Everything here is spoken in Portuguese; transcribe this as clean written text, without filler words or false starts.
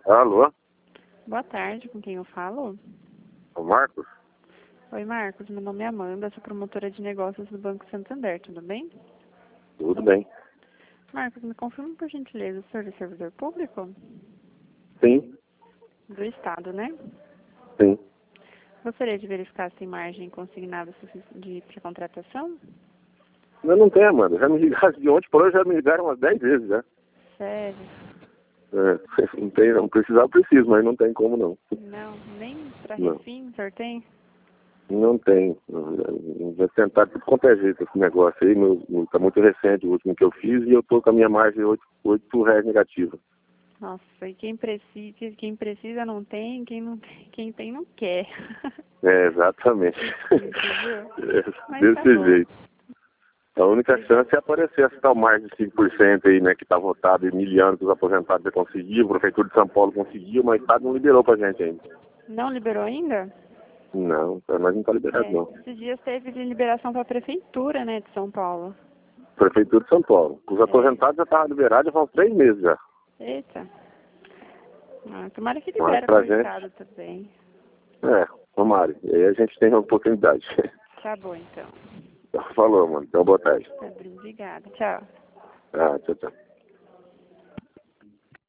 Alô? Boa tarde, com quem eu falo? O Marcos? Oi, Marcos, meu nome é Amanda, sou promotora de negócios do Banco Santander, tudo bem? Tudo bem. Marcos, me confirma por gentileza, o senhor é servidor público? Sim, Do Estado, né? sim. Gostaria de verificar se tem margem consignada para contratação? Eu não tenho, Amanda. Já me ligaram de ontem por hoje, já me ligaram umas 10 vezes já. Sério? Não tem, não. Precisar, preciso, mas não tem como não. Não, nem para Não, refim o senhor tem? não tem. Já tentaram tudo quanto é jeito esse negócio aí. Tá muito recente o último que eu fiz e eu tô com a minha margem de R$ 8 negativa. Nossa, e quem precisa não tem, quem tem não quer. Exatamente. Entendeu? Mas tá Desse bom. jeito. A única chance é aparecer essa tal margem de 5% aí, né, que tá votado em milhões que os aposentados já conseguiram, a Prefeitura de São Paulo conseguiu, mas o Estado não liberou pra gente ainda. Não liberou ainda? Não, pra nós não tá liberado não. Esses dias teve de liberação para a prefeitura, né, de São Paulo. Prefeitura de São Paulo. Os aposentados já estavam liberados já faz uns 3 meses já. Eita. Ah, tomara que Mas libera pra para o gente, estado também. Mari, aí a gente tem uma oportunidade. Tá bom, então. Falou, mano. Então, boa tarde. Obrigada. Tchau. Ah, tchau, tchau.